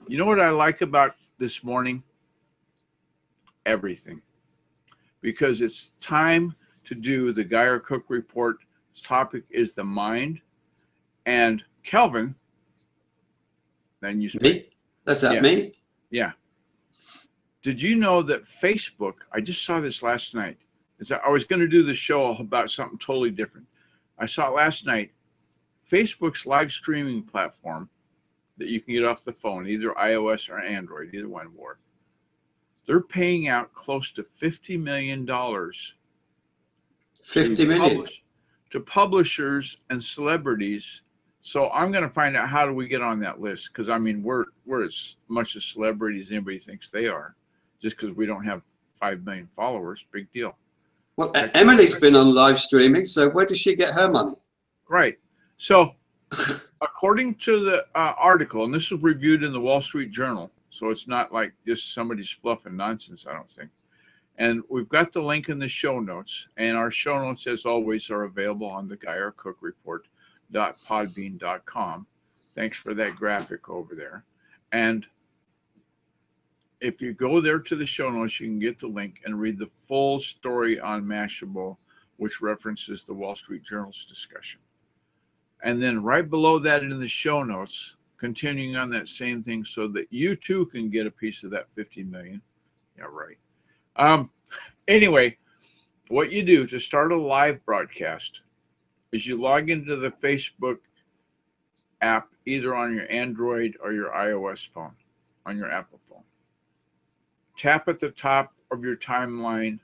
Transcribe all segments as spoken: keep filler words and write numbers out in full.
You know what I like about this morning? Everything. Because it's time to do the Geyer Cook Report. This topic is the mind. And Kelvin, then you speak. Me? That's that yeah. me? Yeah. Did you know that Facebook, I just saw this last night. Is that I was going to do the show about something totally different. I saw it last night. Facebook's live streaming platform that you can get off the phone, either iOS or Android, either one more. They're paying out close to fifty million dollars fifty million publish, to publishers and celebrities. So I'm going to find out how do we get on that list, because I mean we're we're as much a celebrity as anybody thinks they are, just because we don't have five million followers. Big deal. Well, Emily's been on live streaming, so where does she get her money? Right. So according to the uh, article, and this was reviewed in the Wall Street Journal, so it's not like just somebody's fluff and nonsense, I don't think. And we've got the link in the show notes, and our show notes, as always, are available on the Geyer Cook Report dot podbean dot com. Thanks for that graphic over there. And if you go there to the show notes, you can get the link and read the full story on Mashable, which references the Wall Street Journal's discussion. And then right below that in the show notes, continuing on that same thing so that you too can get a piece of that fifty million. Yeah, right. Um, anyway, what you do to start a live broadcast is you log into the Facebook app, either on your Android or your iOS phone, on your Apple phone. Tap at the top of your timeline,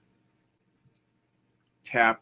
tap,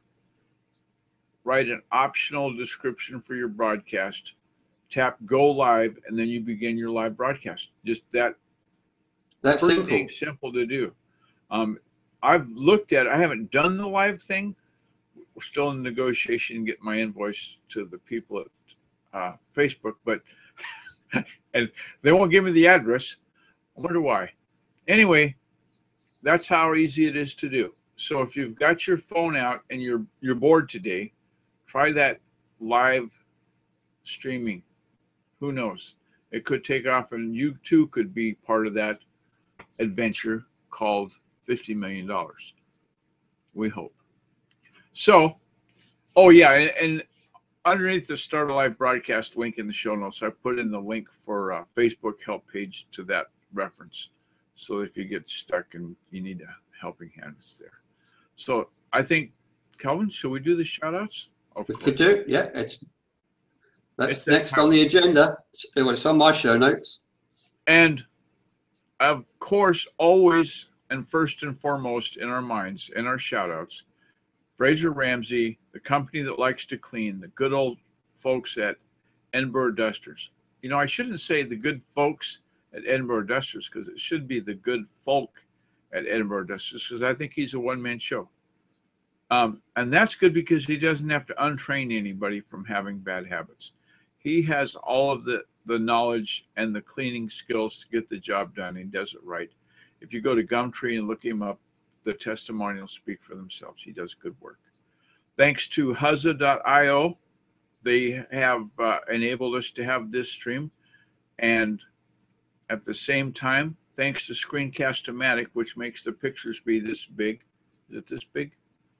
write an optional description for your broadcast, tap go live, and then you begin your live broadcast. Just that. That's pretty simple. Dang simple to do. Um, I've looked at it. I haven't done the live thing. We're still in negotiation and get my invoice to the people at uh, Facebook, but and they won't give me the address. I wonder why. Anyway, that's how easy it is to do. So if you've got your phone out and you're you're bored today, try that live streaming. Who knows? It could take off, and you too could be part of that adventure called fifty million dollars. We hope. So, oh yeah, and, and underneath the Start a Live broadcast link in the show notes, I put in the link for a Facebook help page to that reference. So if you get stuck and you need a helping hand, it's there. So I think, Kelvin, should we do the shout outs? We could do, yeah. It's that's It's next on the agenda. It's, it's on my show notes. And of course, always and first and foremost in our minds, in our shout outs, Fraser Ramsey, the company that likes to clean, the good old folks at Edinburgh Dusters. You know, I shouldn't say the good folks at Edinburgh Dusters, because it should be the good folk at Edinburgh Dusters, because I think he's a one-man show. Um, and that's good because he doesn't have to untrain anybody from having bad habits. He has all of the, the knowledge and the cleaning skills to get the job done. He does it right. If you go to Gumtree and look him up, the testimonials speak for themselves. He does good work. Thanks to Huzza dot i o, they have uh, enabled us to have this stream. And at the same time, thanks to Screencast-O-Matic, which makes the pictures be this big. Is it this big?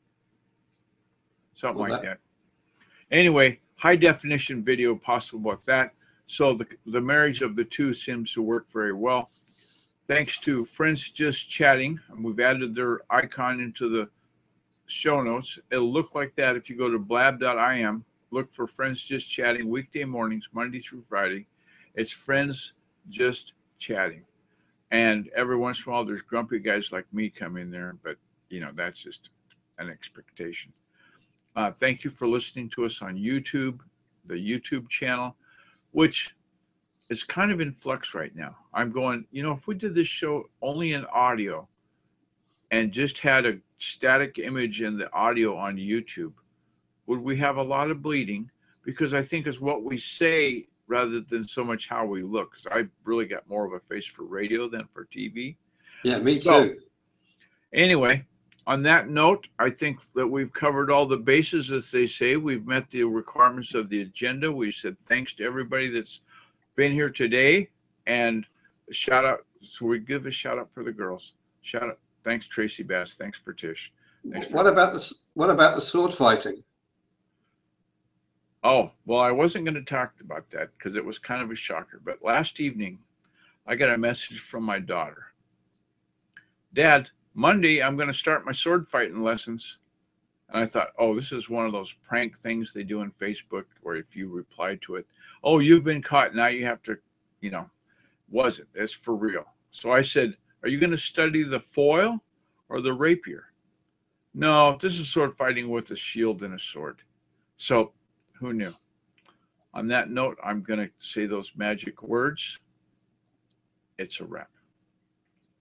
Something Well, like that- that. Anyway, high definition video possible with that. So the, the marriage of the two seems to work very well. Thanks to Friends Just Chatting, and we've added their icon into the show notes. It'll look like that if you go to blab dot i m, look for Friends Just Chatting, weekday mornings, Monday through Friday. It's Friends Just Chatting. And every once in a while, there's grumpy guys like me come in there, but, you know, that's just an expectation. Uh, thank you for listening to us on YouTube, the YouTube channel, which is kind of in flux right now. I'm going, you know, if we did this show only in audio and just had a static image in the audio on YouTube, would we have a lot of bleeding? Because I think it's what we say rather than so much how we look. Because I really got more of a face for radio than for T V. Yeah, me too. So, anyway, on that note, I think that we've covered all the bases, as they say. We've met the requirements of the agenda. We said thanks to everybody that's been here today. And shout out. So we give a shout out for the girls. Shout out. Thanks, Tracy Bass. Thanks for Tish. Thanks for What about the what about the sword fighting? Oh, well, I wasn't going to talk about that because it was kind of a shocker. But last evening, I got a message from my daughter. Dad, Monday, I'm going to start my sword fighting lessons. And I thought, oh, this is one of those prank things they do on Facebook where if you reply to it, oh, you've been caught. Now you have to, you know, wasn't. It's for real. So I said, are you going to study the foil or the rapier? No, this is sword fighting with a shield and a sword. So who knew? On that note, I'm going to say those magic words. It's a wrap.